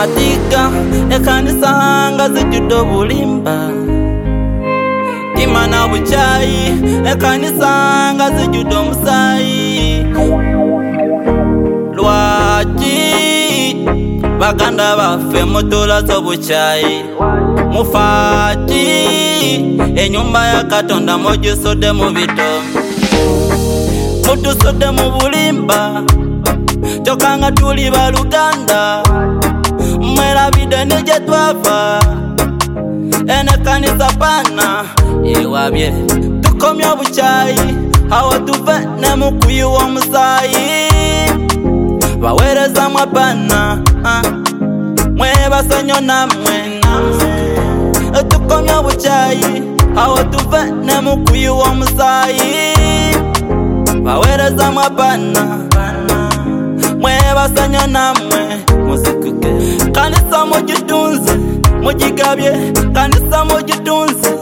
Matiga ekanisa hanga zijudo bulimba. Imana buchayi ekanisa hanga zijudo musayi. Lwaki baganda bafe mutola zo buchayi. Mufati enyumba ya Katonda mujisode mu bito. Mutusode mu bulimba tokanga tuli baluganda. Mwerabide nije twava ene kanisa pana iwabye. Tukomya buchayi awo tuve ne mukuyu wa musayi. Bawereza mwapana mwebasanyo namwe. Tukomya buchayi awo tuve ne mukuyu wa musayi. Bawereza mwapana mwebasanyo namwe. Musikuke kanisa mujitunze mujigabye. Kanisa mujitunze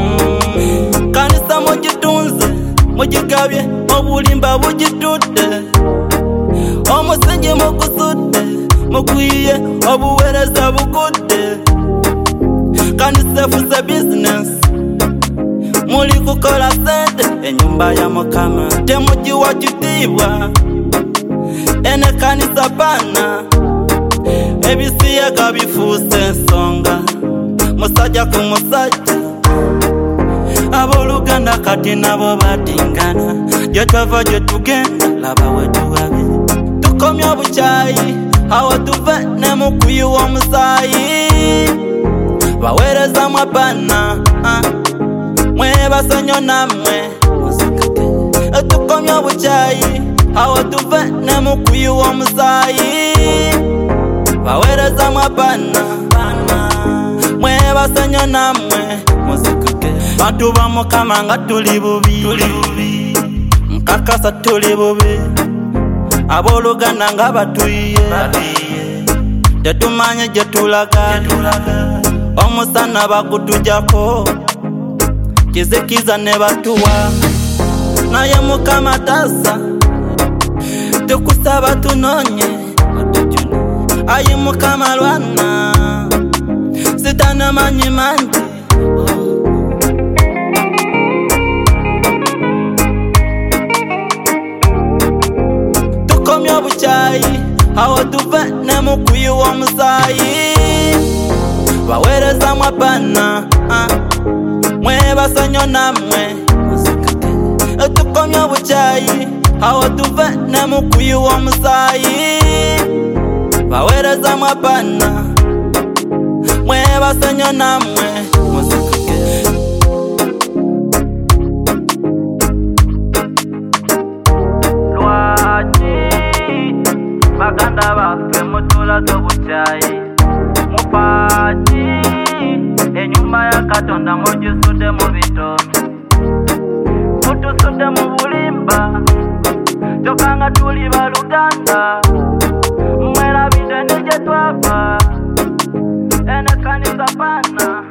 kanisa mujitunze mujigabye. Obulimba bujitude omusingi mugusude mugwiye. Obuwereza bugude kanisa fuse business. Muli kukola sente enyumba ya Mukama temuji wa kitibwa ene kanisa pana. Ebisiyaga bifuse ensonga musajja ku musajja. Aboluganda kati nabo batingana. Gye twava gye tugenda laba wetuwabe. Tukomya buchayi awo tuve ne mukuyu wa musayi. Bawereza mwapana mwebasanyo namwe. Tukomya buchayi awo tuve ne mukuyu wa musayi. Bawereza mwapana mwebasanyo namwe. Bantu ba Mukama nga tuli bubi. Nkakasa tuli bubi. Aboluganda nga batuye. Tetumanye gye tulaga. Omusana bakutujako kizikiza ne batuwa. Naye Mukama tasa tukusaba tunonye. Ayi Mukama lwana sitana manyi manji. Tukomya buchayi awo tuve ne mukuyu wa musayi. Bawereza mwapana mwebasanyo namwe. Tukomya buchayi awo tuve ne mukuyu wa musayi. Bawereza mwapana mwebasanyo namwe. Lwaki baganda bafe mutola zo buchayi. Mufati enyumba ya Katonda mujisude mu bito. Mutusude mu bulimba tokanga tuli baluganda. Mwerabide nije twava ene kanisa pana.